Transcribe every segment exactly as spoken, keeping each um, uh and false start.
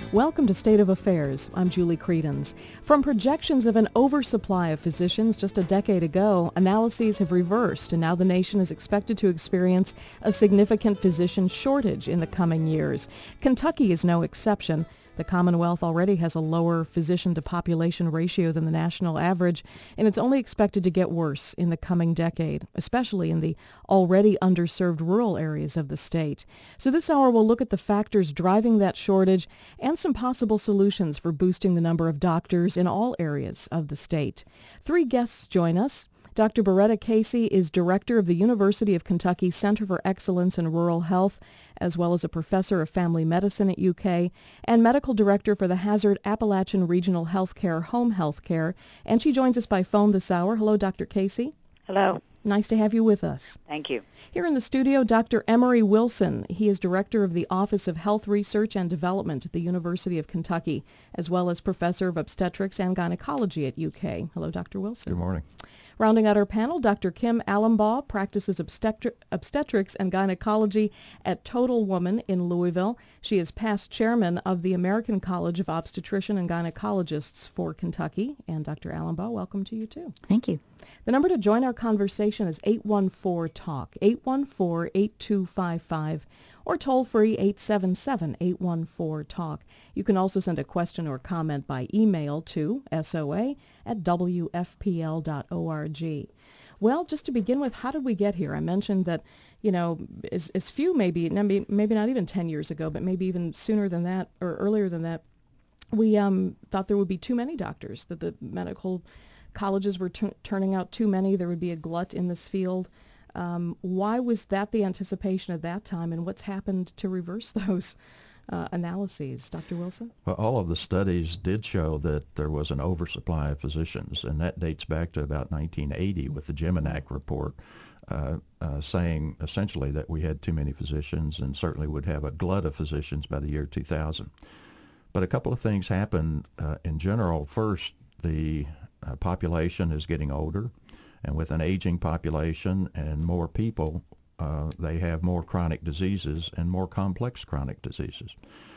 Welcome to State of Affairs. I'm Julie Credens. From projections of an oversupply of physicians just a decade ago, analyses have reversed, and now the nation is expected to experience a significant physician shortage in the coming years. Kentucky is no exception. The Commonwealth already has a lower physician-to-population ratio than the national average, and it's only expected to get worse in the coming decade, especially in the already underserved rural areas of the state. So this hour we'll look at the factors driving that shortage and some possible solutions for boosting the number of doctors in all areas of the state. Three guests join us. Doctor Beretta Casey is director of the University of Kentucky Center for Excellence in Rural Health, as well as a professor of family medicine at U K, and medical director for the Hazard Appalachian Regional Healthcare Home Healthcare. And she joins us by phone this hour. Hello, Doctor Casey. Hello. Nice to have you with us. Thank you. Here in the studio, Doctor Emory Wilson. He is director of the Office of Health Research and Development at the University of Kentucky, as well as professor of obstetrics and gynecology at U K. Hello, Doctor Wilson. Good morning. Rounding out our panel, Doctor Kim Allenbaugh practices obstetri- obstetrics and gynecology at Total Woman in Louisville. She is past chairman of the American College of Obstetrician and Gynecologists for Kentucky. And Doctor Allenbaugh, welcome to you too. Thank you. The number to join our conversation is eight one four talk, eight one four, eight two five five, or toll-free eight seven seven, eight one four talk. You can also send a question or comment by email to S O A at W F P L dot org. Well, just to begin with, how did we get here? I mentioned that, you know, as, as few maybe, maybe, maybe not even ten years ago, but maybe even sooner than that or earlier than that, we um, thought there would be too many doctors, that the medical colleges were t- turning out too many. There would be a glut in this field. Um, why was that the anticipation at that time, and what's happened to reverse those uh, analyses? Doctor Wilson? Well, all of the studies did show that there was an oversupply of physicians, and that dates back to about nineteen eighty with the Geminack report, uh, uh, saying essentially that we had too many physicians and certainly would have a glut of physicians by the year two thousand. But a couple of things happened uh, in general. First, the uh, population is getting older. And with an aging population and more people, uh, they have more chronic diseases and more complex chronic diseases.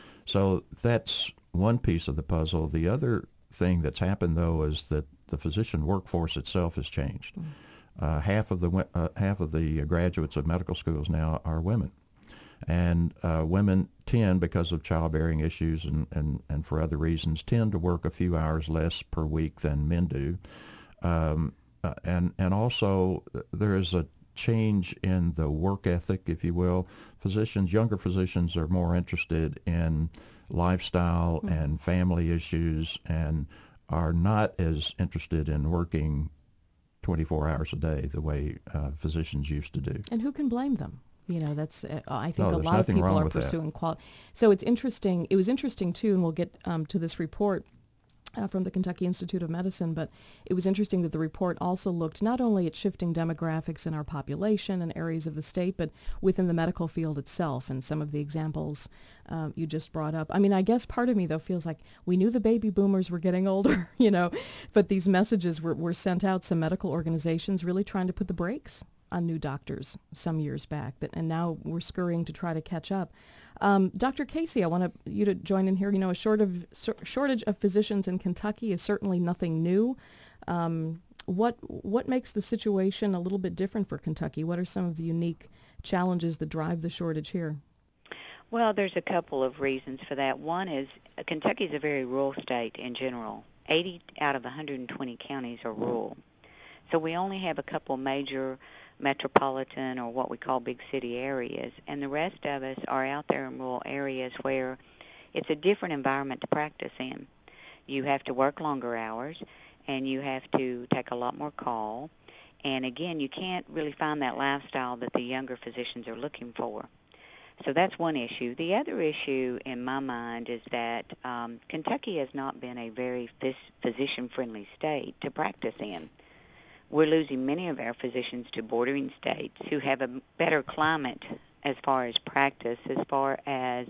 So that's one piece of the puzzle. The other thing that's happened, though, is that the physician workforce itself has changed. Mm. Uh, half of the uh, half of the graduates of medical schools now are women. And uh, women tend, because of childbearing issues and, and, and for other reasons, tend to work a few hours less per week than men do. Um, Uh, and and also uh, there is a change in the work ethic, if you will. Physicians, younger physicians are more interested in lifestyle mm-hmm. and family issues and are not as interested in working twenty-four hours a day the way uh, physicians used to do. And who can blame them? You know, that's, uh, I think no, a lot of people are pursuing pursuing quality. So it's interesting. It was interesting, too, and we'll get um, to this report Uh, from the Kentucky Institute of Medicine, but it was interesting that the report also looked not only at shifting demographics in our population and areas of the state, but within the medical field itself, and some of the examples uh, you just brought up. I mean, I guess part of me, though, feels like we knew the baby boomers were getting older, you know, but these messages were, were sent out, some medical organizations really trying to put the brakes on new doctors some years back, that, and now we're scurrying to try to catch up. Um, Doctor Casey, I want to, you to join in here. You know, a short of, so, shortage of physicians in Kentucky is certainly nothing new. Um, what what makes the situation a little bit different for Kentucky? What are some of the unique challenges that drive the shortage here? Well, there's a couple of reasons for that. One is uh, Kentucky is a very rural state in general. eighty out of one hundred twenty counties are rural. So we only have a couple major metropolitan or what we call big city areas, and the rest of us are out there in rural areas where it's a different environment to practice in. You have to work longer hours, and you have to take a lot more call, and again, you can't really find that lifestyle that the younger physicians are looking for. So that's one issue. The other issue in my mind is that um, Kentucky has not been a very phys- physician-friendly state to practice in. We're losing many of our physicians to bordering states who have a better climate as far as practice, as far as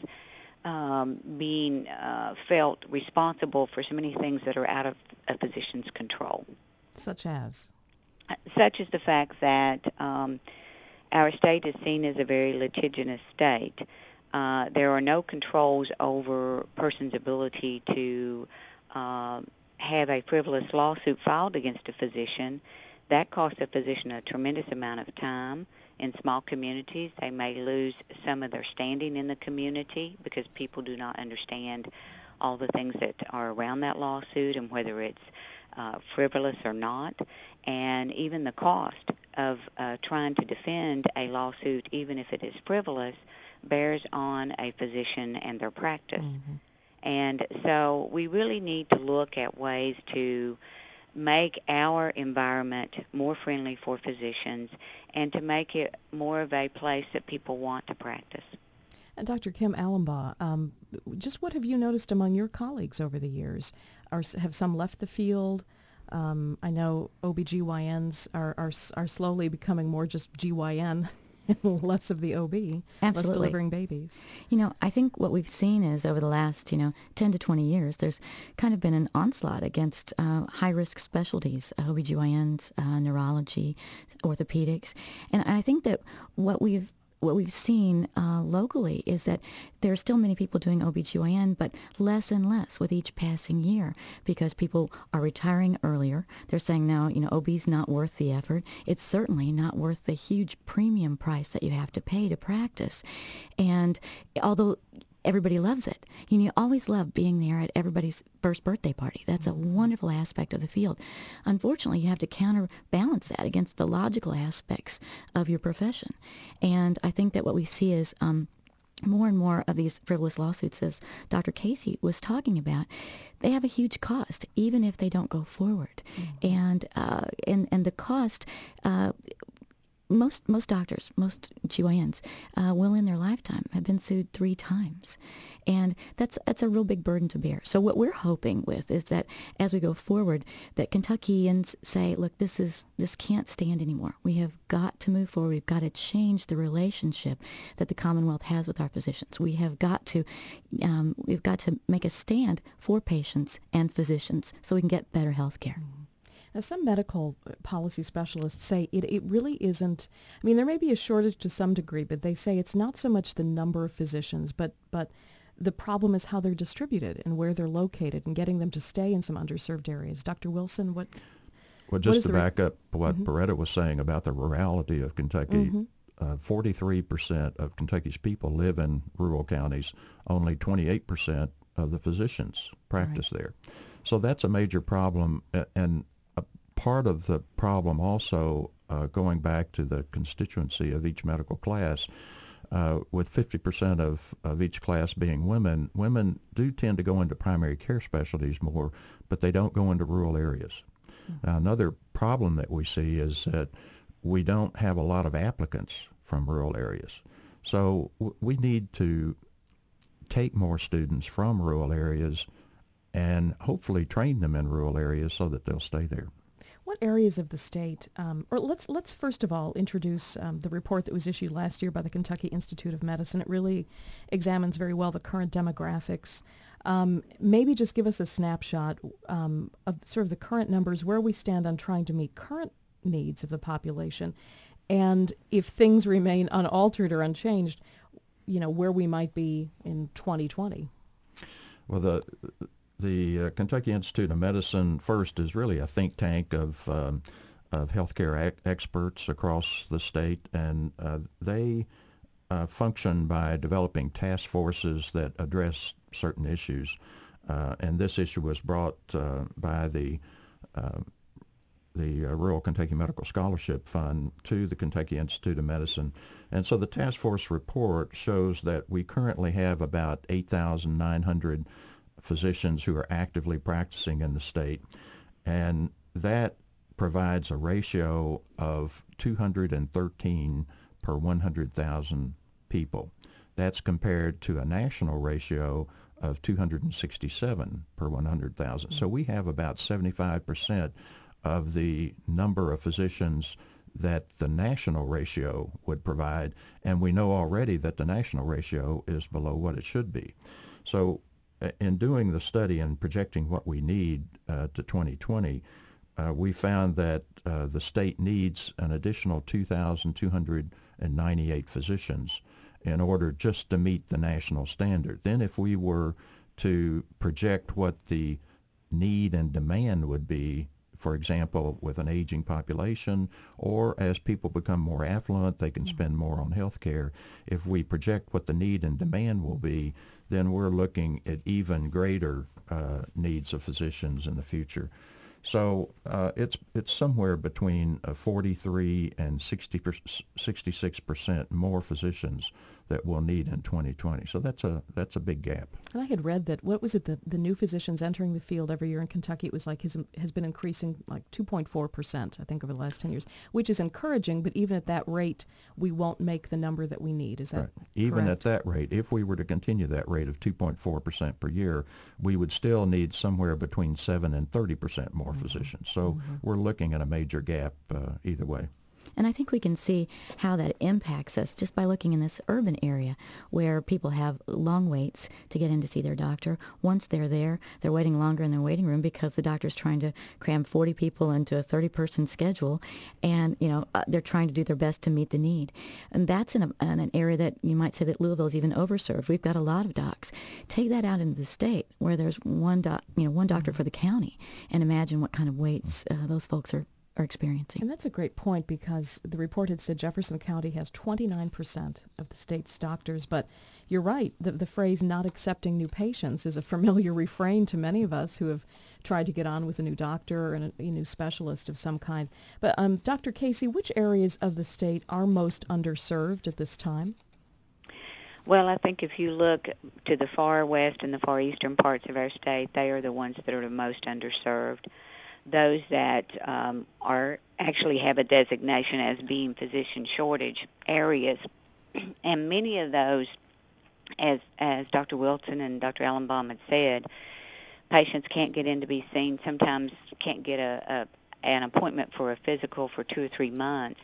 um, being uh, felt responsible for so many things that are out of a physician's control. Such as? Such as the fact that um, our state is seen as a very litigious state. Uh, there are no controls over a person's ability to uh, have a frivolous lawsuit filed against a physician. That costs a physician a tremendous amount of time. In small communities, they may lose some of their standing in the community because people do not understand all the things that are around that lawsuit and whether it's uh, frivolous or not, and even the cost of uh, trying to defend a lawsuit, even if it is frivolous, bears on a physician and their practice. Mm-hmm. And so we really need to look at ways to make our environment more friendly for physicians and to make it more of a place that people want to practice. And Doctor Kim Allenbaugh, um, just what have you noticed among your colleagues over the years? Are, have some left the field? Um, I know O B G Y Ns are, are, are slowly becoming more just G Y N and less of the O B, Absolutely. less delivering babies. You know, I think what we've seen is over the last, you know, ten to twenty years, there's kind of been an onslaught against uh, high-risk specialties, O B G Y Ns, uh, neurology, orthopedics. And I think that what we've What we've seen uh, locally is that there are still many people doing O B G Y N, but less and less with each passing year because people are retiring earlier. They're saying now, you know, O B's not worth the effort. It's certainly not worth the huge premium price that you have to pay to practice. And although everybody loves it. You know, you always love being there at everybody's first birthday party. That's a wonderful aspect of the field. Unfortunately, you have to counterbalance that against the logical aspects of your profession. And I think that what we see is um, more and more of these frivolous lawsuits, as Doctor Casey was talking about, they have a huge cost, even if they don't go forward. Mm-hmm. And, uh, and, and the cost... Uh, Most most doctors, most G Y Ns, uh, will in their lifetime have been sued three times, and that's that's a real big burden to bear. So what we're hoping with is that as we go forward, that Kentuckians say, look, this is this can't stand anymore. We have got to move forward. We've got to change the relationship that the Commonwealth has with our physicians. We have got to um, we've got to make a stand for patients and physicians so we can get better health care. Mm-hmm. Now, some medical policy specialists say it, it really isn't, I mean, there may be a shortage to some degree, but they say it's not so much the number of physicians, but, but the problem is how they're distributed and where they're located and getting them to stay in some underserved areas. Doctor Wilson, what... Well, just what to back re- up what mm-hmm. Beretta was saying about the rurality of Kentucky, mm-hmm. uh, forty-three percent of Kentucky's people live in rural counties. Only twenty-eight percent of the physicians practice right. there. So that's a major problem, and part of the problem also, uh, going back to the constituency of each medical class, uh, with fifty percent of, of each class being women, women do tend to go into primary care specialties more, but they don't go into rural areas. Mm-hmm. Now, another problem that we see is that we don't have a lot of applicants from rural areas. So w- we need to take more students from rural areas and hopefully train them in rural areas so that they'll stay there. What areas of the state, um, or let's let's first of all introduce um, the report that was issued last year by the Kentucky Institute of Medicine. It really examines very well the current demographics. Um, maybe just give us a snapshot um, of sort of the current numbers, where we stand on trying to meet current needs of the population, and if things remain unaltered or unchanged, you know, where we might be in twenty twenty. Well, the The uh, Kentucky Institute of Medicine, first, is really a think tank of um, of healthcare ac- experts across the state, and uh, they uh, function by developing task forces that address certain issues. Uh, and this issue was brought uh, by the uh, the uh, Rural Kentucky Medical Scholarship Fund to the Kentucky Institute of Medicine. And so the task force report shows that we currently have about eight thousand nine hundred physicians who are actively practicing in the state, and that provides a ratio of two hundred thirteen per one hundred thousand people. That's compared to a national ratio of two hundred sixty-seven per one hundred thousand. Mm-hmm. So we have about seventy-five percent of the number of physicians that the national ratio would provide, and we know already that the national ratio is below what it should be. So in doing the study and projecting what we need uh, to twenty twenty, uh, we found that uh, the state needs an additional two thousand two hundred ninety-eight physicians, in order just to meet the national standard. Then if we were to project what the need and demand would be, for example, with an aging population, or as people become more affluent, they can spend more on health care. If we project what the need and demand will be, then we're looking at even greater uh, needs of physicians in the future. So uh, it's it's somewhere between uh, forty-three and sixty per, sixty-six percent more physicians that we'll need in twenty twenty. So that's a that's a big gap. And I had read that, what was it, the, the new physicians entering the field every year in Kentucky, it was like his, has been increasing like two point four percent, I think, over the last ten years, which is encouraging, but even at that rate, we won't make the number that we need. Is that right. Even correct? at that rate, if we were to continue that rate of two point four percent per year, we would still need somewhere between seven and thirty percent more mm-hmm. physicians. So mm-hmm. we're looking at a major gap uh, either way. And I think we can see how that impacts us just by looking in this urban area where people have long waits to get in to see their doctor. Once they're there, they're waiting longer in their waiting room because the doctor's trying to cram forty people into a thirty-person schedule, and you know uh, they're trying to do their best to meet the need. And that's in, a, in an area that you might say that Louisville is even overserved. We've got a lot of docs. Take that out into the state where there's one doc, you know, one doctor for the county, and imagine what kind of waits uh, those folks are. are experiencing. And that's a great point, because the report had said Jefferson County has twenty-nine percent of the state's doctors, but you're right, the, the phrase not accepting new patients is a familiar refrain to many of us who have tried to get on with a new doctor or a, a new specialist of some kind. But um, Doctor Casey, which areas of the state are most underserved at this time? Well, I think if you look to the far west and the far eastern parts of our state, they are the ones that are the most underserved. Those that um, are actually have a designation as being physician shortage areas, and many of those, as as Doctor Wilson and Doctor Ellenbaum had said, patients can't get in to be seen. Sometimes can't get a, a an appointment for a physical for two or three months,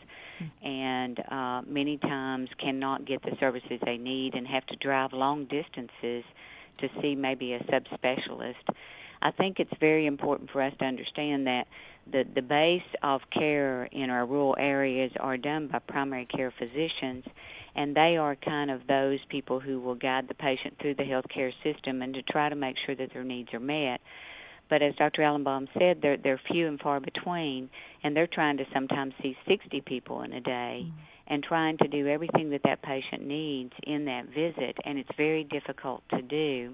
and uh, many times cannot get the services they need and have to drive long distances to see maybe a subspecialist. I think it's very important for us to understand that the, the base of care in our rural areas are done by primary care physicians, and they are kind of those people who will guide the patient through the healthcare system and to try to make sure that their needs are met. But as Doctor Ellenbaum said, they're, they're few and far between, and they're trying to sometimes see sixty people in a day mm. and trying to do everything that that patient needs in that visit, and it's very difficult to do.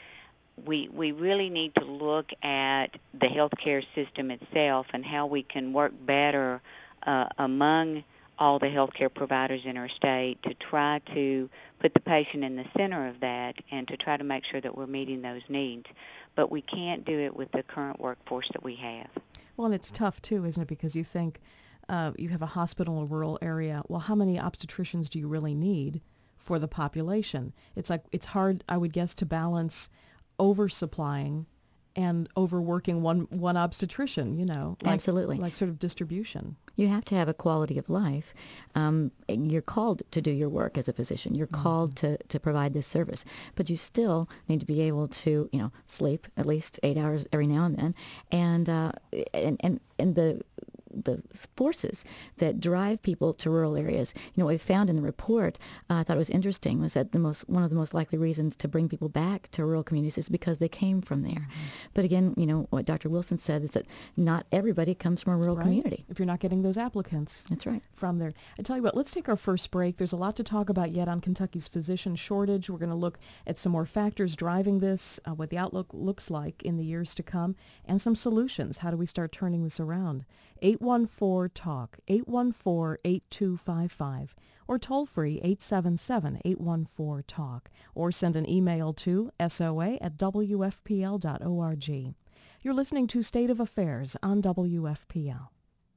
We we really need to look at the healthcare system itself and how we can work better uh, among all the healthcare providers in our state to try to put the patient in the center of that and to try to make sure that we're meeting those needs. But we can't do it with the current workforce that we have. Well, and it's tough, too, isn't it? Because you think uh, you have a hospital in a rural area. Well, how many obstetricians do you really need for the population? It's like it's hard, I would guess, to balance oversupplying and overworking one one obstetrician, you know. Like, Absolutely. Like sort of distribution. You have to have a quality of life. Um, and you're called to do your work as a physician. You're mm-hmm. called to, to provide this service. But you still need to be able to, you know, sleep at least eight hours every now and then. And uh, and, and, and the the forces that drive people to rural areas. You know, what we found in the report, uh, I thought it was interesting, was that the most one of the most likely reasons to bring people back to rural communities is because they came from there. Mm-hmm. But again, you know, what Doctor Wilson said is that not everybody comes from a rural right. community. If you're not getting those applicants. That's right. From there. I tell you what, let's take our first break. There's a lot to talk about yet on Kentucky's physician shortage. We're going to look at some more factors driving this, uh, what the outlook looks like in the years to come, and some solutions. How do we start turning this around? eight one four talk, eight one four, eight two five five, or toll free eight seven seven, eight one four talk, or send an email to S O A at W F P L dot org. You're listening to State of Affairs on W F P L.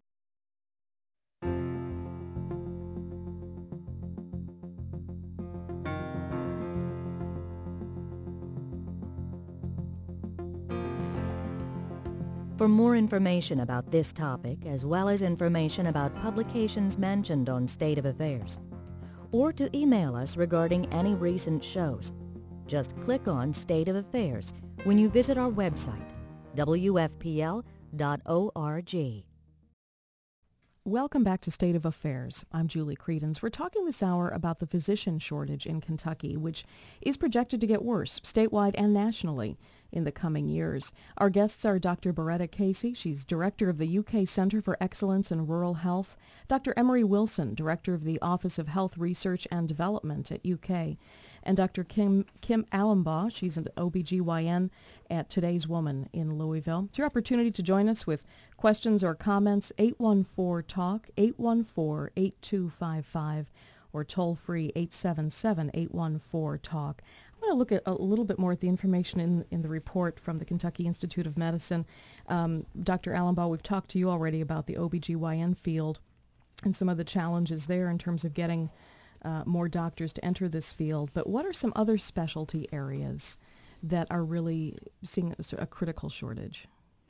For more information about this topic, as well as information about publications mentioned on State of Affairs, or to email us regarding any recent shows, just click on State of Affairs when you visit our website, W F P L dot org. Welcome back to State of Affairs. I'm Julie Credens. We're talking this hour about the physician shortage in Kentucky, which is projected to get worse statewide and nationally in the coming years. Our guests are Doctor Beretta Casey. She's director of the U K Center for Excellence in Rural Health. Doctor Emery Wilson, director of the Office of Health Research and Development at U K. And Doctor Kim Kim Allenbaugh. She's an O B G Y N at Today's Woman in Louisville. It's your opportunity to join us with questions or comments. eight one four talk, eight one four, eight two five five, or toll free eight seven seven, eight one four talk. I want to look at a little bit more at the information in, in the report from the Kentucky Institute of Medicine. Um, Doctor Allenbaugh, we've talked to you already about the O B G Y N field and some of the challenges there in terms of getting uh, more doctors to enter this field. But what are some other specialty areas that are really seeing a, a critical shortage?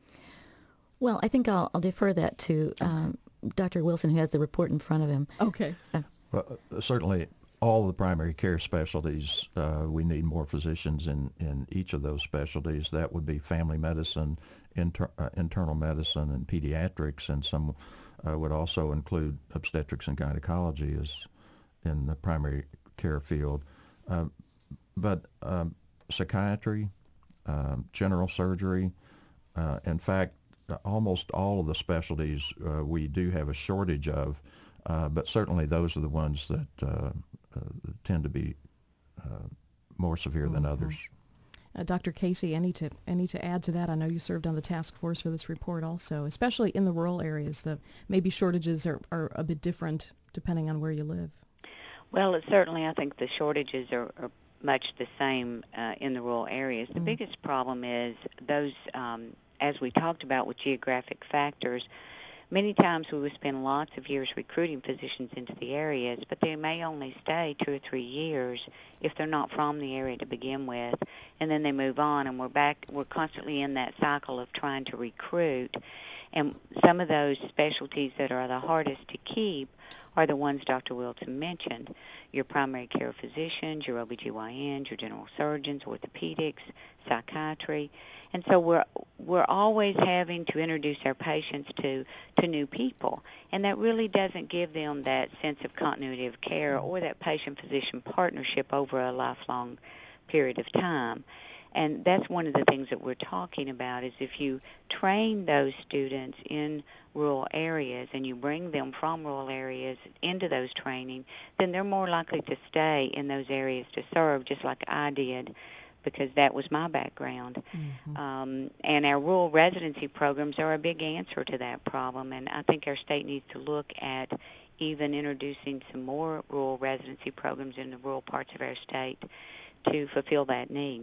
Well, I think I'll, I'll defer that to um, Doctor Wilson, who has the report in front of him. Okay. Uh, Well, uh, certainly all the primary care specialties, uh, we need more physicians in, in each of those specialties. That would be family medicine, inter, uh, internal medicine, and pediatrics, and some uh, would also include obstetrics and gynecology as in the primary care field. Uh, but um, psychiatry, um, general surgery, uh, in fact, uh, almost all of the specialties uh, we do have a shortage of. Uh, but certainly those are the ones that uh, uh, tend to be uh, more severe than Mm-hmm. others. Uh, Doctor Casey, any to any to add to that? I know you served on the task force for this report also, especially in the rural areas. The maybe shortages are, are a bit different depending on where you live. Well, it certainly, I think the shortages are, are much the same uh, in the rural areas. The Mm. biggest problem is those, um, as we talked about with geographic factors, many times we would spend lots of years recruiting physicians into the areas, but they may only stay two or three years if they're not from the area to begin with, and then they move on, and we're back, we're constantly in that cycle of trying to recruit. And some of those specialties that are the hardest to keep are the ones Doctor Wilson mentioned, your primary care physicians, your O B G Y Ns, your general surgeons, orthopedics, psychiatry. And so we're we're always having to introduce our patients to, to new people, and that really doesn't give them that sense of continuity of care or that patient-physician partnership over a lifelong period of time. And that's one of the things that we're talking about is if you train those students in rural areas and you bring them from rural areas into those training, then they're more likely to stay in those areas to serve, just like I did, because that was my background. Mm-hmm. Um, and our rural residency programs are a big answer to that problem, and I think our state needs to look at even introducing some more rural residency programs in the rural parts of our state to fulfill that need.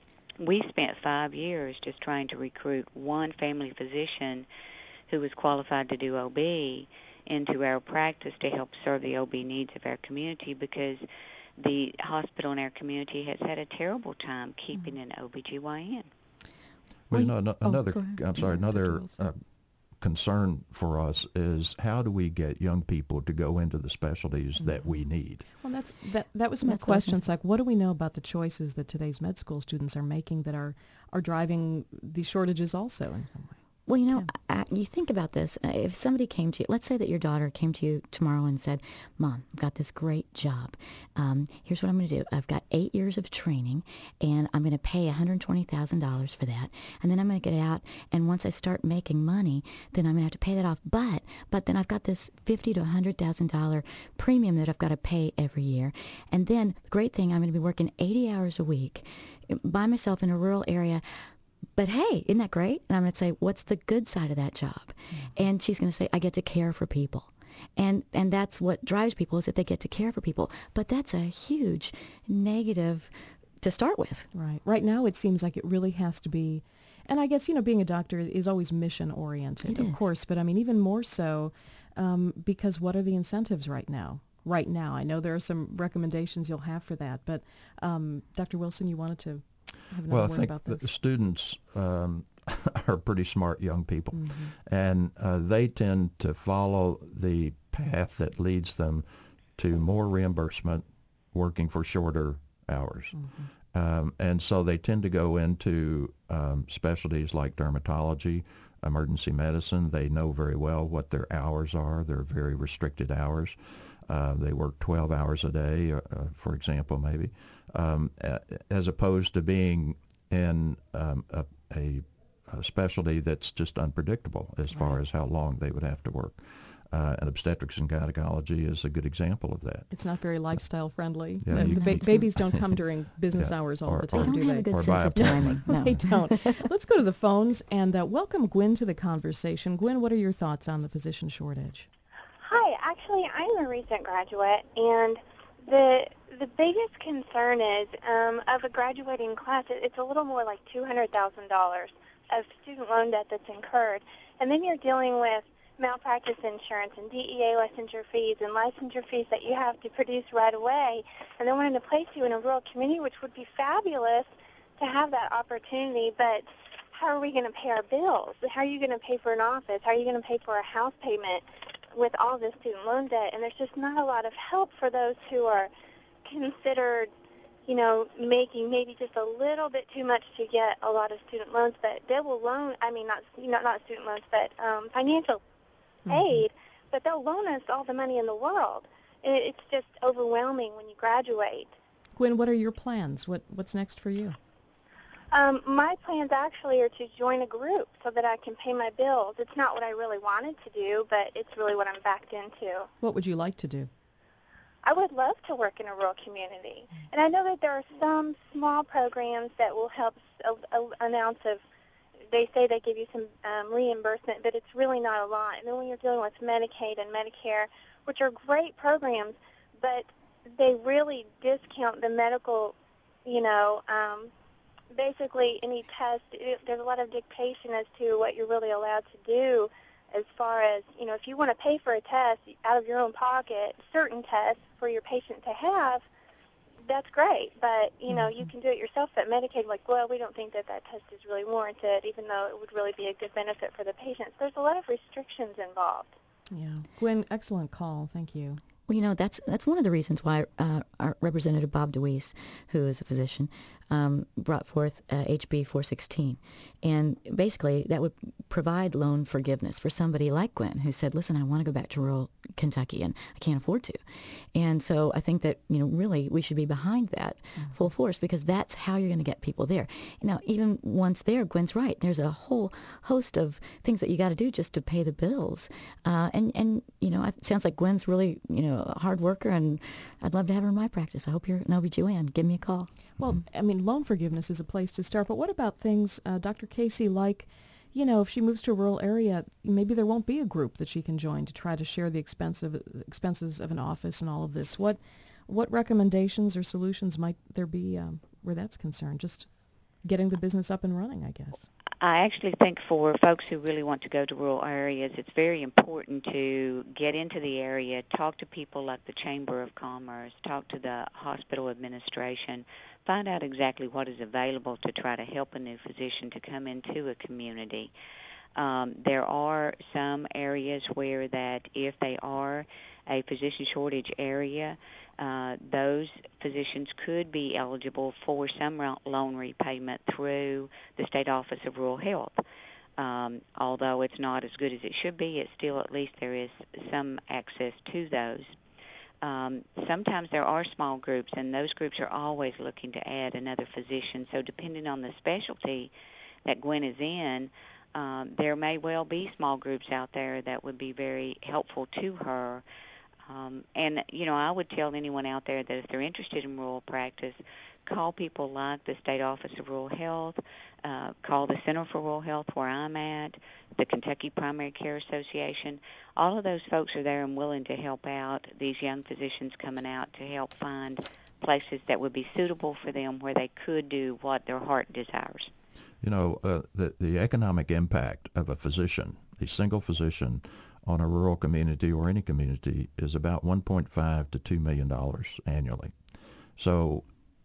We spent five years just trying to recruit one family physician who was qualified to do O B into our practice to help serve the O B needs of our community, because the hospital in our community has had a terrible time keeping an O B G Y N. Well, you know, no, oh, another, go ahead. I'm sorry, Yeah, Doctor another Wilson. uh, concern for us is how do we get young people to go into the specialties that we need? Well, that's that. That was my That's what I was question. gonna It's like, what do we know about the choices that today's med school students are making that are are driving these shortages also in some way? Well, you know, I, you think about this. Uh, If somebody came to you, let's say that your daughter came to you tomorrow and said, Mom, I've got this great job. Um, here's what I'm going to do. I've got eight years of training, and I'm going to pay one hundred twenty thousand dollars for that. And then I'm going to get out, and once I start making money, then I'm going to have to pay that off. But but then I've got this fifty thousand to one hundred thousand dollars premium that I've got to pay every year. And then the great thing, I'm going to be working eighty hours a week by myself in a rural area. But hey, isn't that great? And I'm going to say, what's the good side of that job? Mm-hmm. And she's going to say, I get to care for people. And and that's what drives people, is that they get to care for people. But that's a huge negative to start with. Right. Right now, it seems like it really has to be, and I guess, you know, being a doctor is always mission-oriented, It of is. course, but I mean, even more so um, because what are the incentives right now? Right now, I know there are some recommendations you'll have for that, but um, Doctor Wilson, you wanted to have another Well, I word think about the this. students um, are pretty smart young people, Mm-hmm. and uh, they tend to follow the path that leads them to more reimbursement, working for shorter hours. Mm-hmm. Um, and so they tend to go into um, specialties like dermatology, emergency medicine. They know very well what their hours are. They're very restricted hours. Uh, they work twelve hours a day, uh, for example, maybe, um, as opposed to being in um, a, a, a specialty that's just unpredictable as far Right. as how long they would have to work. Uh, and obstetrics and gynecology is a good example of that. It's not very lifestyle friendly. Yeah, the you- the ba- you- babies don't come during business Yeah, hours all or- the They or- time, don't do have they? a good Or sense by of timing. No. They don't. Let's go to the phones and uh, welcome Gwen to the conversation. Gwen, what are your thoughts on the physician shortage? Hi, actually, I'm a recent graduate, and the the biggest concern is um, of a graduating class. it- It's a little more like two hundred thousand dollars of student loan debt that's incurred, and then you're dealing with malpractice insurance and D E A licensure fees and licensure fees that you have to produce right away, and they wanted to place you in a rural community, which would be fabulous to have that opportunity, but how are we going to pay our bills? How are you going to pay for an office? How are you going to pay for a house payment with all this student loan debt? And there's just not a lot of help for those who are considered, you know, making maybe just a little bit too much to get a lot of student loans, but they will loan, I mean, not not, not student loans, but um, financial Mm-hmm. aid, but they'll loan us all the money in the world. And it- it's just overwhelming when you graduate. Gwen, what are your plans? What What's next for you? Um, my plans actually are to join a group so that I can pay my bills. It's not what I really wanted to do, but it's really what I'm backed into. What would you like to do? I would love to work in a rural community. And I know that there are some small programs that will help a, a, an ounce of, they say they give you some um, reimbursement, but it's really not a lot. And then when you're dealing with Medicaid and Medicare, which are great programs, but they really discount the medical, you know, um, basically any test. It, there's a lot of dictation as to what you're really allowed to do as far as, you know, if you want to pay for a test out of your own pocket, certain tests for your patient to have, that's great. But, you know, you can do it yourself. But Medicaid, like, well, we don't think that that test is really warranted, even though it would really be a good benefit for the patient. There's a lot of restrictions involved. Yeah. Gwen, excellent call. Thank you. Well, you know, that's that's one of the reasons why uh, our Representative Bob DeWeese, who is a physician, um, brought forth uh, H B four sixteen. And basically, that would provide loan forgiveness for somebody like Gwen, who said, listen, I want to go back to rural Kentucky, and I can't afford to. And so I think that, you know, really we should be behind that mm-hmm. full force, because that's how you're going to get people there. Now, even once there, Gwen's right. There's a whole host of things that you got to do just to pay the bills. Uh, and, and, you know, it sounds like Gwen's really, you know, a hard worker, and I'd love to have her in my practice. I hope you're an O B G Y N. Give me a call. Well, I mean, loan forgiveness is a place to start, but what about things, uh, Doctor Casey, like, you know, if she moves to a rural area, maybe there won't be a group that she can join to try to share the expensive expenses of an office and all of this. What what recommendations or solutions might there be um, where that's concerned? Just getting the business up and running, I guess. I actually think for folks who really want to go to rural areas, it's very important to get into the area, talk to people like the Chamber of Commerce, talk to the hospital administration, find out exactly what is available to try to help a new physician to come into a community. Um, there are some areas where that if they are a physician shortage area, uh, those physicians could be eligible for some loan repayment through the State Office of Rural Health. Um, although it's not as good as it should be, it's still at least there is some access to those. Um, sometimes there are small groups, and those groups are always looking to add another physician. So depending on the specialty that Gwen is in, um, there may well be small groups out there that would be very helpful to her. Um, and, you know, I would tell anyone out there that if they're interested in rural practice, call people like the State Office of Rural Health, uh, call the Center for Rural Health where I'm at, the Kentucky Primary Care Association. All of those folks are there and willing to help out these young physicians coming out to help find places that would be suitable for them where they could do what their heart desires. You know, uh, the, the economic impact of a physician, a single physician, on a rural community or any community is about one point five to two million dollars annually. So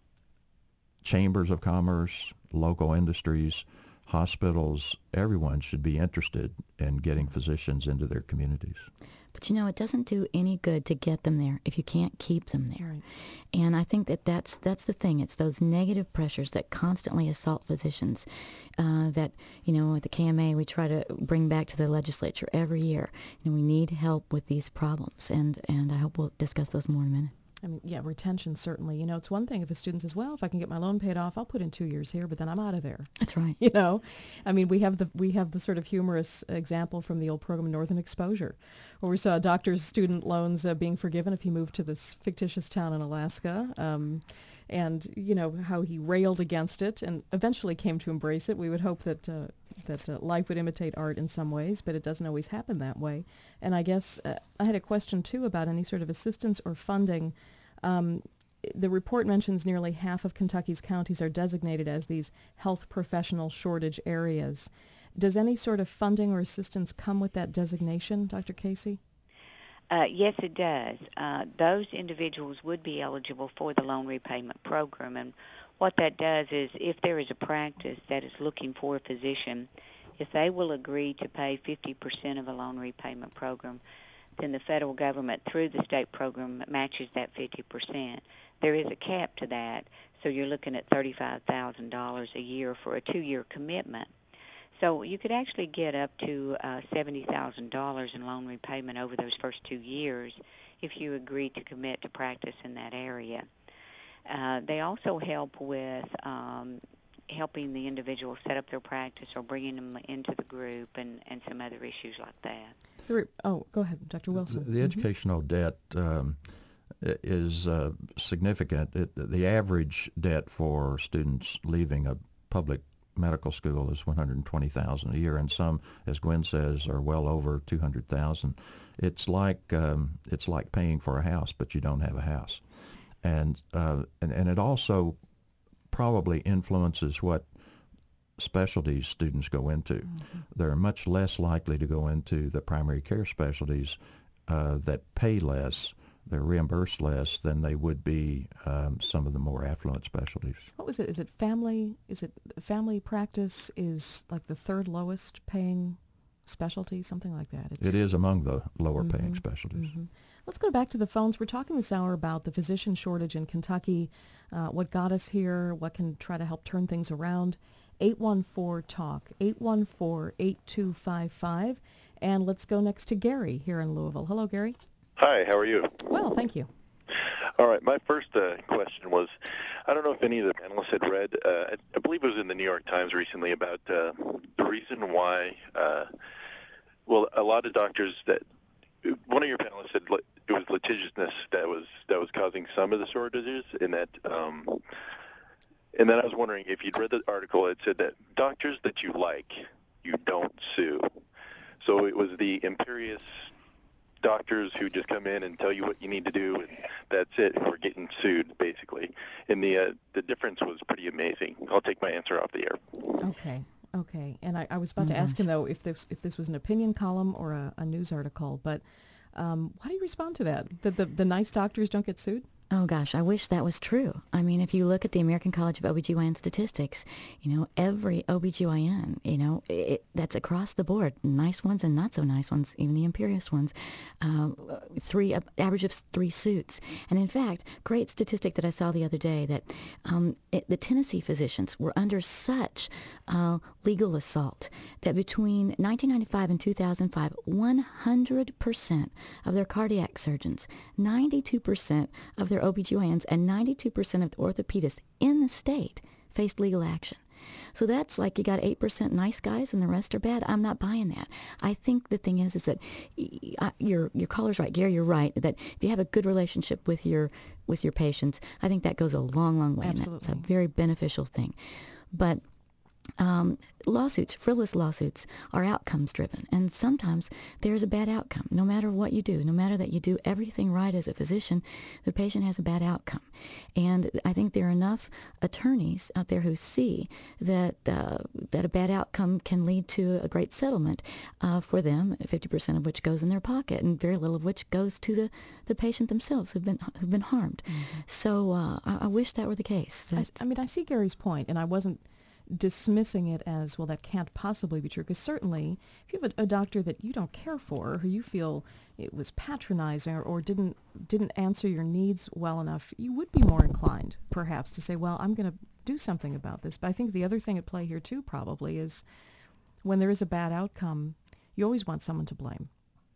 chambers of commerce, local industries, hospitals, everyone should be interested in getting physicians into their communities. But, you know, it doesn't do any good to get them there if you can't keep them there. Right. And I think that that's, that's the thing. It's those negative pressures that constantly assault physicians uh, that, you know, at the K M A we try to bring back to the legislature every year. And we need help with these problems. And, and I hope we'll discuss those more in a minute. I mean, yeah, retention, certainly. You know, it's one thing if a student says, well, if I can get my loan paid off, I'll put in two years here, but then I'm out of there. That's right. You know, I mean, we have the we have the sort of humorous example from the old program Northern Exposure, where we saw a doctor's student loans uh, being forgiven if he moved to this fictitious town in Alaska. Um, and, you know, how he railed against it and eventually came to embrace it. We would hope that uh, that uh, life would imitate art in some ways, but it doesn't always happen that way. And I guess uh, I had a question, too, about any sort of assistance or funding. Um, the report mentions nearly half of Kentucky's counties are designated as these health professional shortage areas. Does any sort of funding or assistance come with that designation, Doctor Casey? Uh, yes, it does. Uh, those individuals would be eligible for the loan repayment program, and what that does is if there is a practice that is looking for a physician, if they will agree to pay fifty percent of a loan repayment program, then the federal government, through the state program, matches that fifty percent. There is a cap to that, so you're looking at thirty-five thousand dollars a year for a two-year commitment. So you could actually get up to uh, seventy thousand dollars in loan repayment over those first two years if you agree to commit to practice in that area. Uh, they also help with um, helping the individual set up their practice or bringing them into the group and, and some other issues like that. Oh, go ahead, Doctor Wilson. The, the mm-hmm. educational debt um, is uh, significant. It, the average debt for students leaving a public medical school is one hundred twenty thousand dollars a year, and some, as Gwen says, are well over two hundred thousand dollars. It's like um, it's like paying for a house, but you don't have a house, and uh, and and it also probably influences what specialties students go into. Mm-hmm. They're much less likely to go into the primary care specialties uh, that pay less. They're reimbursed less than they would be um, some of the more affluent specialties. What was it? Is it family? Is it family practice is like the third lowest paying specialty, something like that? It's, it is among the lower mm-hmm, paying specialties. Mm-hmm. Let's go back to the phones. We're talking this hour about the physician shortage in Kentucky, uh, what got us here, what can try to help turn things around. eight one four talk, eight one four, eight two five five. And let's go next to Gary here in Louisville. Hello, Gary. Hi, how are you? Well, thank you. All right, my first uh, question was, I don't know if any of the panelists had read, uh, I believe it was in the New York Times recently, about uh, the reason why, uh, well, a lot of doctors that, one of your panelists said it was litigiousness that was that was causing some of the shortages, in that, um, and then I was wondering if you'd read the article, it said that doctors that you like, you don't sue. So it was the imperious doctors who just come in and tell you what you need to do, and that's it, who are getting sued, basically. And the uh, the difference was pretty amazing. I'll take my answer off the air. Okay, okay. And I, I was about oh to ask gosh. him, though, if this, if this was an opinion column or a, a news article, but um, how do you respond to that? That the, the nice doctors don't get sued? Oh, gosh, I wish that was true. I mean, if you look at the American College of O B G Y N statistics, you know, every O B G Y N, you know, it, that's across the board, nice ones and not so nice ones, even the imperious ones, uh, three, uh, average of three suits. And in fact, great statistic that I saw the other day that um, it, the Tennessee physicians were under such uh, legal assault that between nineteen ninety-five and two thousand five, one hundred percent of their cardiac surgeons, ninety-two percent of their O B G Y Ns, and ninety-two percent of the orthopedists in the state faced legal action. So that's like you got eight percent nice guys and the rest are bad. I'm not buying that. I think the thing is is that uh, your your caller's right, Gary, you're right, that if you have a good relationship with your with your patients, I think that goes a long, long way. Absolutely. And that's a very beneficial thing. But Um, lawsuits, frivolous lawsuits, are outcomes driven, and sometimes there's a bad outcome. No matter what you do, no matter that you do everything right as a physician, the patient has a bad outcome. And I think there are enough attorneys out there who see that uh, that a bad outcome can lead to a great settlement uh, for them, fifty percent of which goes in their pocket, and very little of which goes to the, the patient themselves who've been who've been harmed. Mm-hmm. So uh, I, I wish that were the case. I, I mean, I see Gary's point, and I wasn't dismissing it as, well, that can't possibly be true. Because certainly, if you have a, a doctor that you don't care for, or who you feel it was patronizing or, or didn't didn't answer your needs well enough, you would be more inclined, perhaps, to say, well, I'm going to do something about this. But I think the other thing at play here, too, probably, is when there is a bad outcome, you always want someone to blame.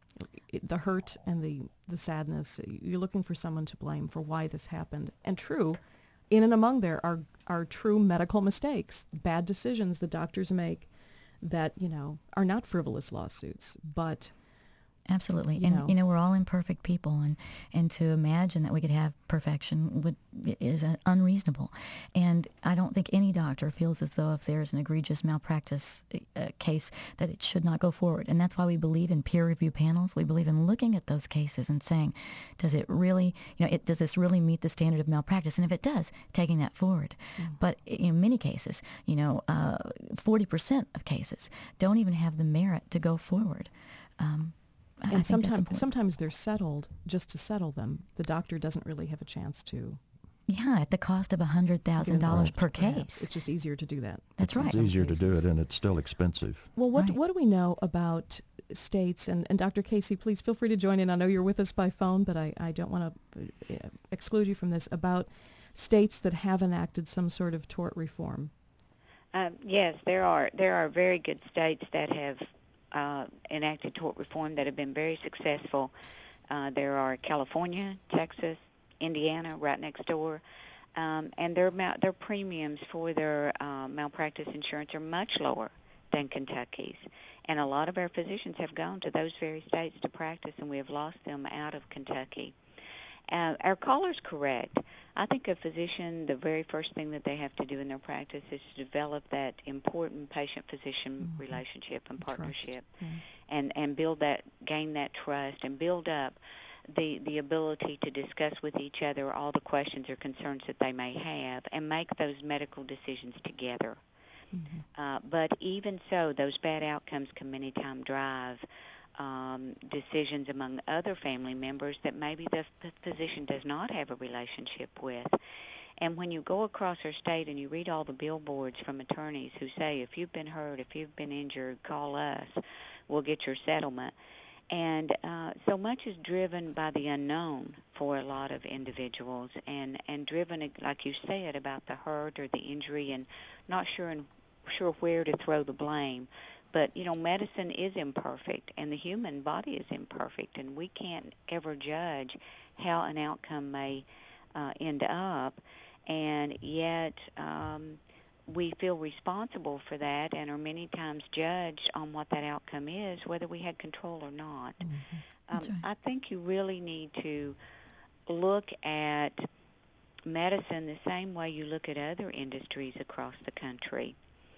It, the hurt and the, the sadness, you're looking for someone to blame for why this happened. And true, in and among there are, are true medical mistakes, bad decisions that doctors make that, you know, are not frivolous lawsuits, but... Absolutely. You and, know. you know, we're all imperfect people, and, and to imagine that we could have perfection would is uh, unreasonable. And I don't think any doctor feels as though if there's an egregious malpractice uh, case that it should not go forward. And that's why we believe in peer review panels. We believe in looking at those cases and saying, does it really, you know, it, does this really meet the standard of malpractice? And if it does, taking that forward. Mm. But in many cases, you know, uh, forty percent of cases don't even have the merit to go forward. Um, And sometimes, sometimes they're settled just to settle them. The doctor doesn't really have a chance to. Yeah, at the cost of one hundred thousand dollars per case. Perhaps. It's just easier to do that. That's right. It's easier to do it, and it's still expensive. Well, what Right. what do we know about states? And, and Doctor Casey, please feel free to join in. I know you're with us by phone, but I, I don't want to uh, exclude you from this. About states that have enacted some sort of tort reform. Um, yes, there are. There are very good states that have uh, enacted tort reform that have been very successful. Uh, there are California, Texas, Indiana, right next door, um, and their mal- their premiums for their uh, malpractice insurance are much lower than Kentucky's. And a lot of our physicians have gone to those very states to practice, and we have lost them out of Kentucky. Uh, our caller's correct. I think a physician, the very first thing that they have to do in their practice is to develop that important patient-physician mm-hmm. relationship and partnership, mm-hmm. and, and build that, gain that trust, and build up the, the ability to discuss with each other all the questions or concerns that they may have and make those medical decisions together. Mm-hmm. Uh, but even so, those bad outcomes can many times drive Um, decisions among other family members that maybe the f- physician does not have a relationship with. And when you go across our state and you read all the billboards from attorneys who say, if you've been hurt, if you've been injured, call us, we'll get your settlement. And uh, so much is driven by the unknown for a lot of individuals, and, and driven, like you said, about the hurt or the injury and not sure, and, sure where to throw the blame. But, you know, medicine is imperfect, and the human body is imperfect, and we can't ever judge how an outcome may uh, end up. And yet um, we feel responsible for that and are many times judged on what that outcome is, whether we had control or not. Mm-hmm. Um, right. I think you really need to look at medicine the same way you look at other industries across the country.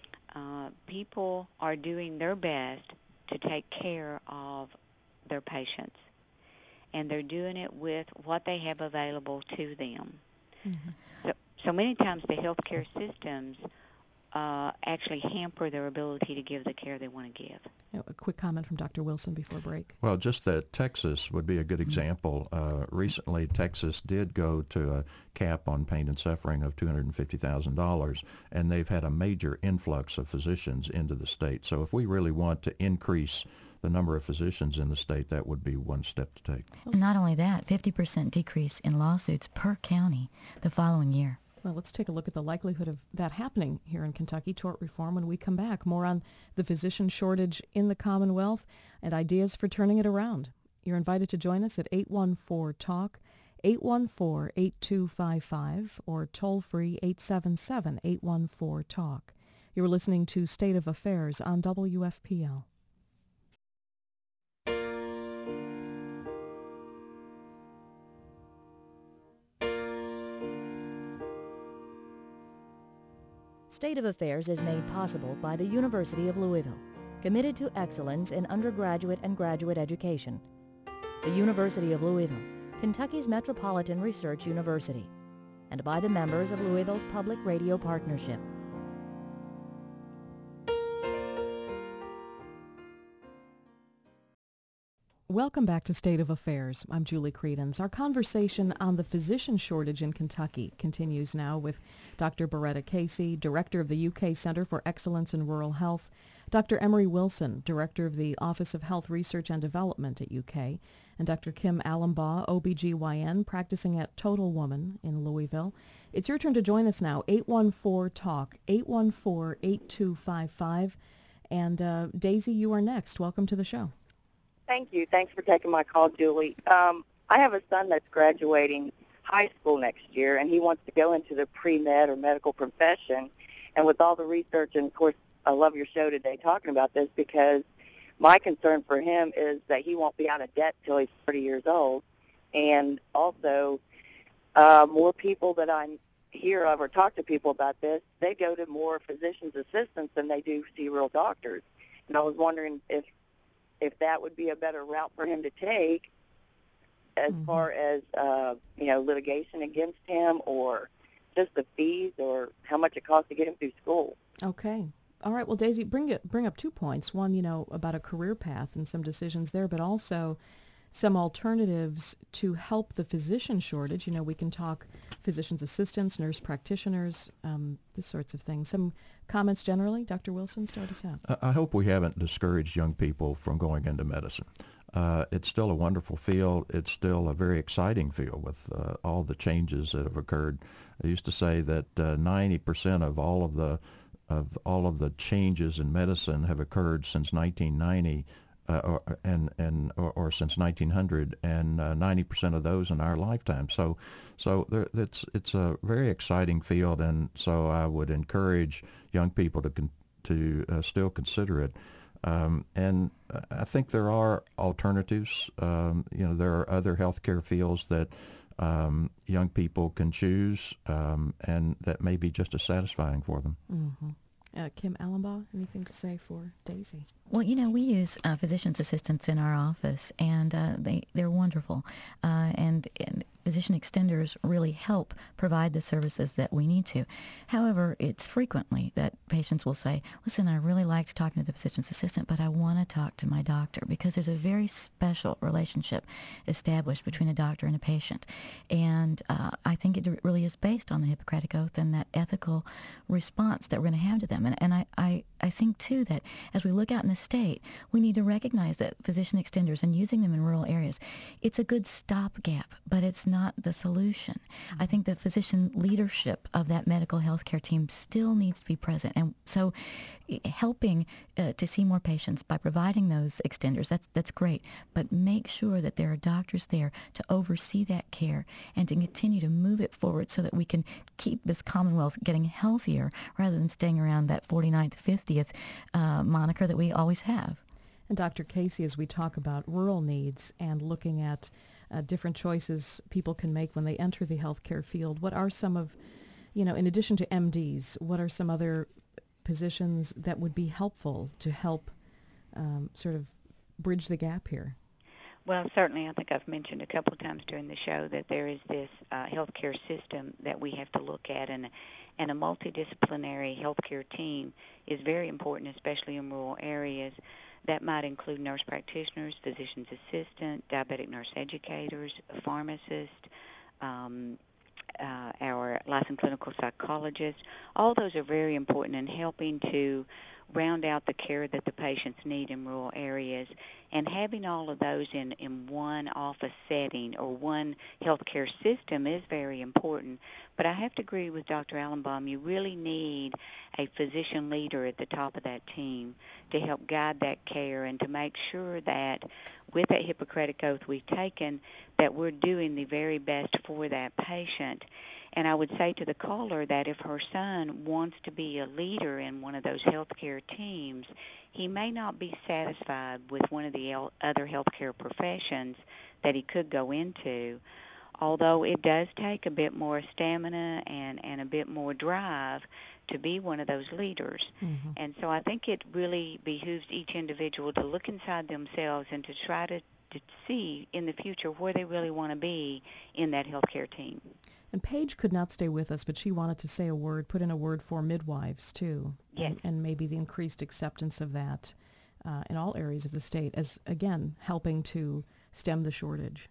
Uh, people are doing their best to take care of their patients, and they're doing it with what they have available to them. Mm-hmm. So, so many times the healthcare systems uh, actually hamper their ability to give the care they want to give. A quick comment from Doctor Wilson before break. Well, just that Texas would be a good example. Uh, recently, Texas did go to a cap on pain and suffering of two hundred fifty thousand dollars, and they've had a major influx of physicians into the state. So if we really want to increase the number of physicians in the state, that would be one step to take. And not only that, fifty percent decrease in lawsuits per county the following year. Well, let's take a look at the likelihood of that happening here in Kentucky, tort reform, when we come back. More on the physician shortage in the Commonwealth and ideas for turning it around. You're invited to join us at eight one four talk, eight one four, eight two five five, or toll-free eight seven seven, eight one four talk. You're listening to State of Affairs on W F P L. State of Affairs is made possible by the University of Louisville, committed to excellence in undergraduate and graduate education. The University of Louisville, Kentucky's Metropolitan Research University, and by the members of Louisville's Public Radio Partnership. Welcome back to State of Affairs. I'm Julie Credens. Our conversation on the physician shortage in Kentucky continues now with Doctor Beretta Casey, Director of the U K Center for Excellence in Rural Health, Doctor Emery Wilson, Director of the Office of Health Research and Development at U K, and Doctor Kim Allenbaugh, O B G Y N, practicing at Total Woman in Louisville. It's your turn to join us now, eight one four, talk, eight one four, eight two five five. And uh, Daisy, you are next. Welcome to the show. Thank you. Thanks for taking my call, Julie. Um, I have a son that's graduating high school next year, and he wants to go into the pre-med or medical profession. And with all the research, and of course, I love your show today talking about this, because my concern for him is that he won't be out of debt till he's thirty years old. And also, uh, more people that I hear of or talk to people about this, they go to more physician's assistants than they do see real doctors. And I was wondering if if that would be a better route for him to take as mm-hmm. far as, uh, you know, litigation against him, or just the fees, or how much it costs to get him through school. Okay. All right. Well, Daisy, bring it, bring up two points. One, you know, about a career path and some decisions there, but also some alternatives to help the physician shortage. You know, we can talk physician's assistants, nurse practitioners, um, this sorts of things. Some comments generally? Doctor Wilson, start us out. I hope we haven't discouraged young people from going into medicine. Uh, it's still a wonderful field. It's still a very exciting field with uh, all the changes that have occurred. I used to say that uh, ninety percent of all of the of all of the changes in medicine have occurred since nineteen ninety. Uh, or, and and or, or since nineteen hundred, and uh, ninety percent of those in our lifetime. So, so there, it's it's a very exciting field, and so I would encourage young people to con- to uh, still consider it. Um, and I think there are alternatives. Um, you know, there are other healthcare fields that um, young people can choose, um, and that may be just as satisfying for them. Mm-hmm. Uh, Kim Allenbaugh, anything to say for Daisy? Well, you know, we use uh, physician's assistants in our office, and uh, they, they're wonderful. Uh, and, and physician extenders really help provide the services that we need to. However, it's frequently that patients will say, listen, I really liked talking to the physician's assistant, but I want to talk to my doctor, because there's a very special relationship established between a doctor and a patient. And uh, I think it really is based on the Hippocratic Oath and that ethical response that we're going to have to them. And, and I, I, I think, too, that as we look out in the state, we need to recognize that physician extenders and using them in rural areas, it's a good stopgap, but it's not the solution. Mm-hmm. I think the physician leadership of that medical health care team still needs to be present. And so helping uh, to see more patients by providing those extenders, that's, that's great. But make sure that there are doctors there to oversee that care and to continue to move it forward so that we can keep this Commonwealth getting healthier rather than staying around that forty-ninth, fiftieth uh, moniker that we always have. And Doctor Casey, as we talk about rural needs and looking at uh, different choices people can make when they enter the healthcare field, what are some of, you know, in addition to M Ds, what are some other positions that would be helpful to help um, sort of bridge the gap here? Well, certainly, I think I've mentioned a couple of times during the show that there is this uh, healthcare system that we have to look at, and and a multidisciplinary healthcare team is very important, especially in rural areas. That might include nurse practitioners, physician's assistant, diabetic nurse educators, a pharmacist, um, uh, our licensed clinical psychologist. All those are very important in helping to round out the care that the patients need in rural areas. And having all of those in, in one office setting or one healthcare system is very important. But I have to agree with Doctor Allenbaugh. You really need a physician leader at the top of that team to help guide that care and to make sure that with that Hippocratic Oath we've taken, that we're doing the very best for that patient. And I would say to the caller that if her son wants to be a leader in one of those healthcare teams, he may not be satisfied with one of the other healthcare professions that he could go into, although it does take a bit more stamina and, and a bit more drive to be one of those leaders. Mm-hmm. And so I think it really behooves each individual to look inside themselves and to try to, to see in the future where they really want to be in that healthcare team. And Paige could not stay with us, but she wanted to say a word, put in a word for midwives, too. Yes. And, and maybe the increased acceptance of that uh, in all areas of the state as, again, helping to stem the shortage.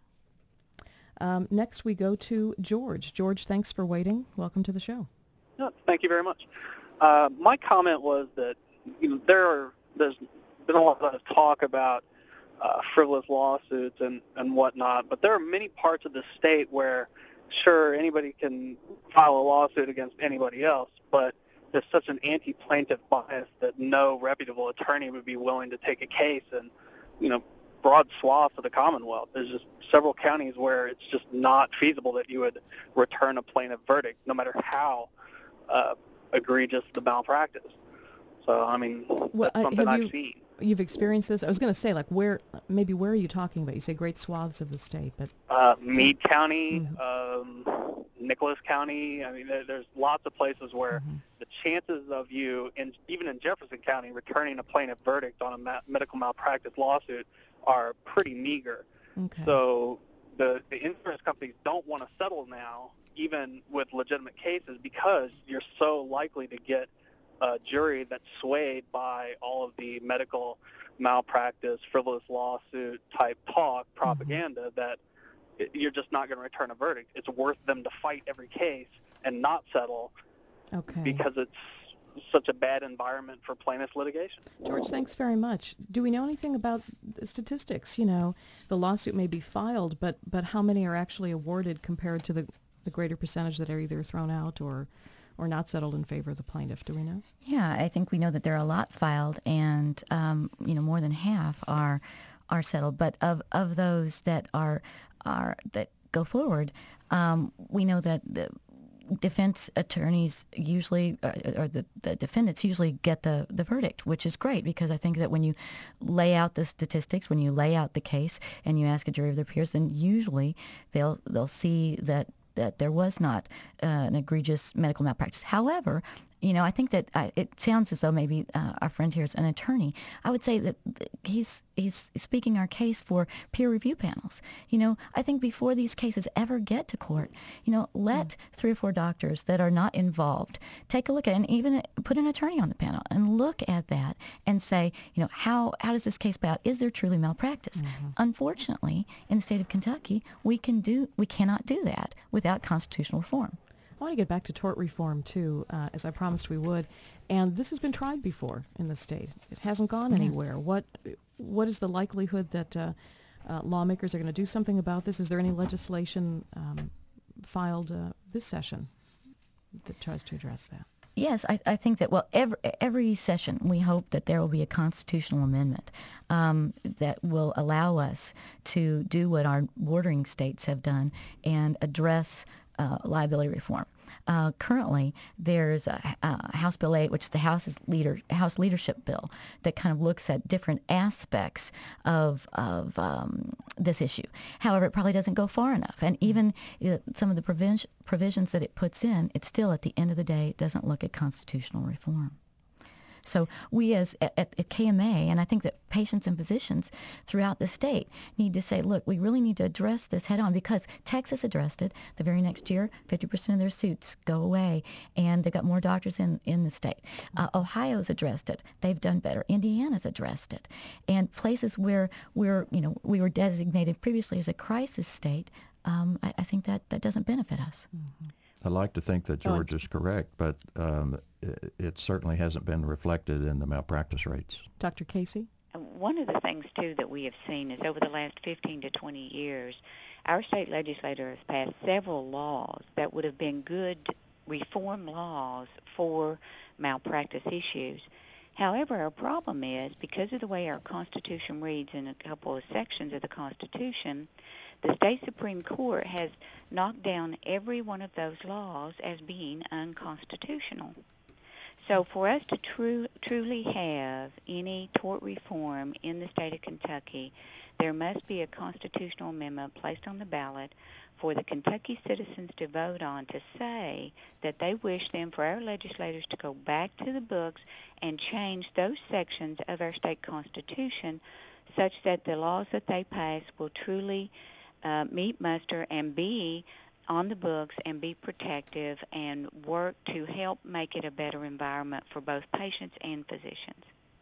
Um, next, we go to George. George, thanks for waiting. Welcome to the show. No, thank you very much. Uh, my comment was that you know, there are, there's been a lot of talk about uh, frivolous lawsuits and, and whatnot, but there are many parts of the state where, sure, anybody can file a lawsuit against anybody else, but there's such an anti-plaintiff bias that no reputable attorney would be willing to take a case in, you know, broad swaths of the Commonwealth. There's just several counties where it's just not feasible that you would return a plaintiff verdict, no matter how uh, egregious the malpractice. So, I mean, well, that's something have I've you, seen. You've experienced this? I was going to say, like, where, maybe where are you talking about? You say great swaths of the state, but... Uh, Meade County, mm-hmm. um, Nicholas County. I mean, there, there's lots of places where mm-hmm. the chances of you, in, even in Jefferson County, returning a plaintiff verdict on a ma- medical malpractice lawsuit are pretty meager. Okay. So the, the insurance companies don't want to settle now, even with legitimate cases, because you're so likely to get a jury that's swayed by all of the medical malpractice, frivolous lawsuit type talk, propaganda, mm-hmm. that it, you're just not going to return a verdict. It's worth them to fight every case and not settle okay. because it's such a bad environment for plaintiff litigation. George, thanks very much. Do we know anything about the statistics? You know, the lawsuit may be filed, but, but how many are actually awarded compared to the, the greater percentage that are either thrown out or, or not settled in favor of the plaintiff? Do we know? Yeah, I think we know that there are a lot filed, and um, you know, more than half are are settled. But of, of those that are are that go forward, um, we know that the defense attorneys usually, uh, or the, the defendants usually get the, the verdict, which is great, because I think that when you lay out the statistics, when you lay out the case and you ask a jury of their peers, then usually they'll they'll see that, that there was not uh, an egregious medical malpractice. However, you know, I think that uh, it sounds as though maybe uh, our friend here is an attorney. I would say that he's he's speaking our case for peer review panels. You know, I think before these cases ever get to court, you know, let mm. three or four doctors that are not involved take a look at it, and even put an attorney on the panel and look at that and say, you know, how how does this case play out? Is there truly malpractice? Mm-hmm. Unfortunately, in the state of Kentucky, we can do we cannot do that without constitutional reform. I want to get back to tort reform, too, uh, as I promised we would. And this has been tried before in the state. It hasn't gone mm-hmm. anywhere. What What is the likelihood that uh, uh, lawmakers are going to do something about this? Is there any legislation um, filed uh, this session that tries to address that? Yes, I, I think that, well, every, every session we hope that there will be a constitutional amendment um, that will allow us to do what our bordering states have done and address uh, liability reform. Uh, currently, there's a, a House Bill eight, which is the House's leader, House leadership bill, that kind of looks at different aspects of of um, this issue. However, it probably doesn't go far enough, and even uh, some of the provision, provisions that it puts in, it still, at the end of the day, doesn't look at constitutional reform. So we as at, at K M A, and I think that patients and physicians throughout the state need to say, look, we really need to address this head on, because Texas addressed it. The very next year, fifty percent of their suits go away, and they've got more doctors in, in the state. Uh, Ohio's addressed it. They've done better. Indiana's addressed it. And places where we're, you know, we were designated previously as a crisis state, um, I, I think that, that doesn't benefit us. Mm-hmm. I like to think that George is correct, but um, it, it certainly hasn't been reflected in the malpractice rates. Doctor Casey? One of the things, too, that we have seen is over the last fifteen to twenty years, our state legislature has passed several laws that would have been good reform laws for malpractice issues. However, our problem is, because of the way our Constitution reads in a couple of sections of the Constitution, the state Supreme Court has knocked down every one of those laws as being unconstitutional. So for us to tru- truly have any tort reform in the state of Kentucky, there must be a constitutional amendment placed on the ballot for the Kentucky citizens to vote on, to say that they wish then for our legislators to go back to the books and change those sections of our state constitution such that the laws that they pass will truly uh, meet muster and be on the books and be protective and work to help make it a better environment for both patients and physicians.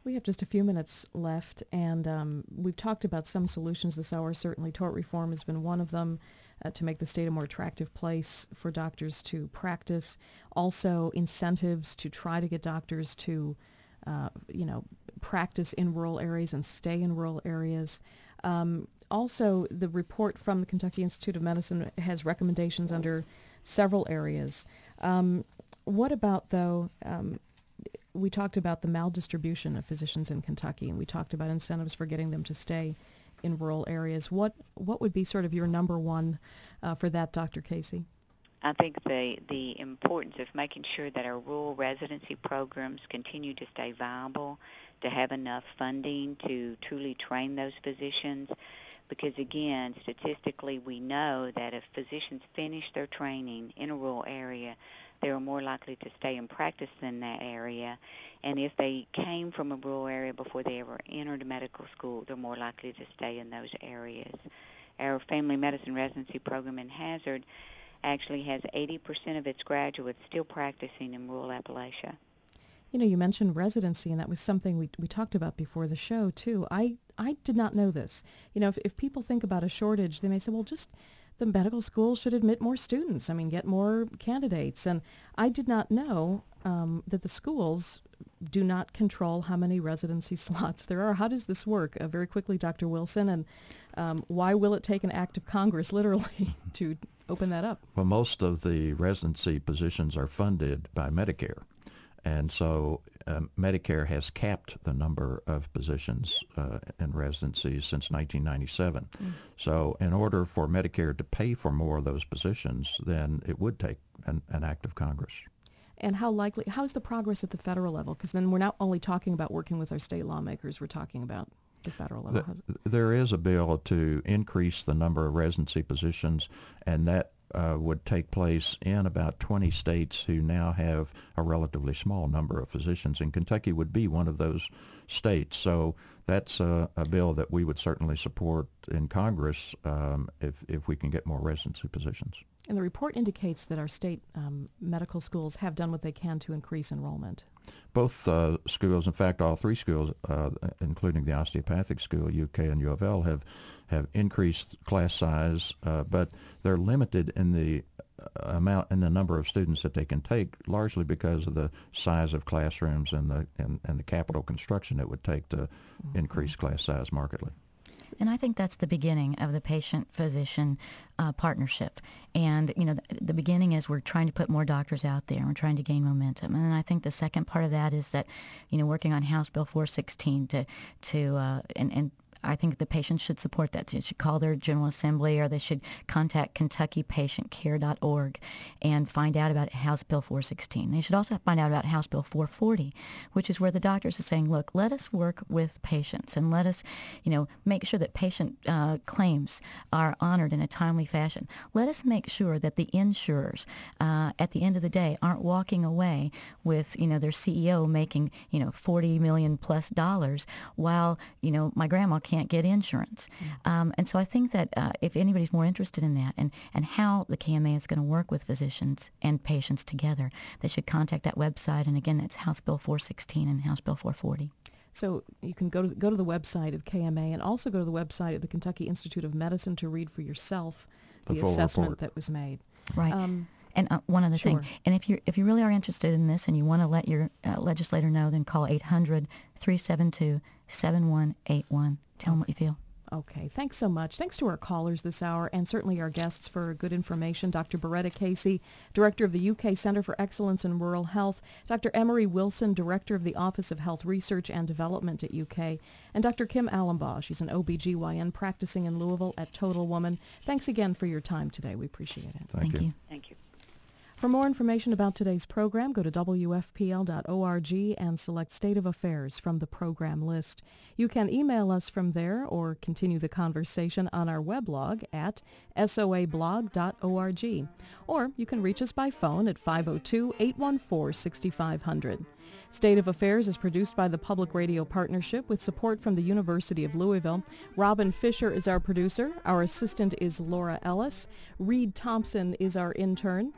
We have just a few minutes left, and um, we've talked about some solutions this hour. Certainly tort reform has been one of them, uh, to make the state a more attractive place for doctors to practice. Also, incentives to try to get doctors to, uh, you know, practice in rural areas and stay in rural areas. Um, also, the report from the Kentucky Institute of Medicine has recommendations under several areas. Um, what about, though, um, we talked about the maldistribution of physicians in Kentucky, and we talked about incentives for getting them to stay in rural areas. What what would be sort of your number one uh, for that, Doctor Casey? I think the, the importance of making sure that our rural residency programs continue to stay viable, to have enough funding to truly train those physicians, because, again, statistically we know that if physicians finish their training in a rural area, they are more likely to stay and practice in that area. And if they came from a rural area before they ever entered medical school, they're more likely to stay in those areas. Our family medicine residency program in Hazard actually has eighty percent of its graduates still practicing in rural Appalachia. You know, you mentioned residency, and that was something we we talked about before the show, too. I, I did not know this. You know, if, if people think about a shortage, they may say, well, just the medical school should admit more students. I mean, get more candidates. And I did not know um, that the schools do not control how many residency slots there are. How does this work? Uh, very quickly, Doctor Wilson, and um, why will it take an act of Congress, literally, to open that up? Well, most of the residency positions are funded by Medicare. And so um, Medicare has capped the number of positions uh, in residencies since nineteen ninety-seven. Mm. So in order for Medicare to pay for more of those positions, then it would take an, an act of Congress. And how likely, how's the progress at the federal level? Because then we're not only talking about working with our state lawmakers, we're talking about the federal level. The, there is a bill to increase the number of residency positions, and that Uh, would take place in about twenty states who now have a relatively small number of physicians, and Kentucky would be one of those states. So that's a, a bill that we would certainly support in Congress um, if, if we can get more residency positions. And the report indicates that our state um, medical schools have done what they can to increase enrollment. Both uh, schools, in fact, all three schools, uh, including the osteopathic school, U K and U of L, have have increased class size, uh, but they're limited in the amount and the number of students that they can take, largely because of the size of classrooms and the and, and the capital construction it would take to mm-hmm. increase class size markedly. And I think that's the beginning of the patient-physician uh, partnership. And, you know, the, the beginning is we're trying to put more doctors out there and we're trying to gain momentum. And then I think the second part of that is that, you know, working on House Bill four sixteen to, to uh, and, and I think the patients should support that. They should call their General Assembly, or they should contact Kentucky Patient Care dot org and find out about House Bill four sixteen. They should also find out about House Bill four forty, which is where the doctors are saying, look, let us work with patients and let us, you know, make sure that patient uh, claims are honored in a timely fashion. Let us make sure that the insurers, uh, at the end of the day, aren't walking away with, you know, their C E O making, you know, forty million plus dollars while, you know, my grandma can't can't get insurance. Mm-hmm. Um, and so I think that uh, if anybody's more interested in that and, and how the K M A is going to work with physicians and patients together, they should contact that website. And again, that's House Bill four sixteen and House Bill four forty. So you can go to, go to the website of K M A and also go to the website of the Kentucky Institute of Medicine to read for yourself the, the assessment report that was made. Right. Um, And uh, one other sure. thing, and if you if you really are interested in this and you want to let your uh, legislator know, then call eight hundred, three seven two, seven one eight one. Tell them what you feel. Okay, thanks so much. Thanks to our callers this hour and certainly our guests for good information. Doctor Beretta Casey, Director of the U K Center for Excellence in Rural Health, Doctor Emery Wilson, Director of the Office of Health Research and Development at U K, and Doctor Kim Allenbaugh. She's an O B G Y N practicing in Louisville at Total Woman. Thanks again for your time today. We appreciate it. Thank, Thank you. you. Thank you. For more information about today's program, go to W F P L dot org and select State of Affairs from the program list. You can email us from there or continue the conversation on our weblog at S O A blog dot org. Or you can reach us by phone at five oh two, eight one four, six five zero zero. State of Affairs is produced by the Public Radio Partnership with support from the University of Louisville. Robin Fisher is our producer. Our assistant is Laura Ellis. Reed Thompson is our intern.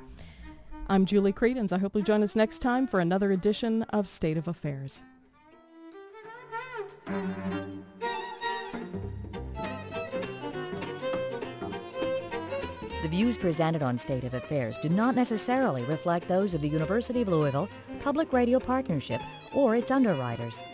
I'm Julie Credens. I hope you'll join us next time for another edition of State of Affairs. The views presented on State of Affairs do not necessarily reflect those of the University of Louisville, Public Radio Partnership, or its underwriters.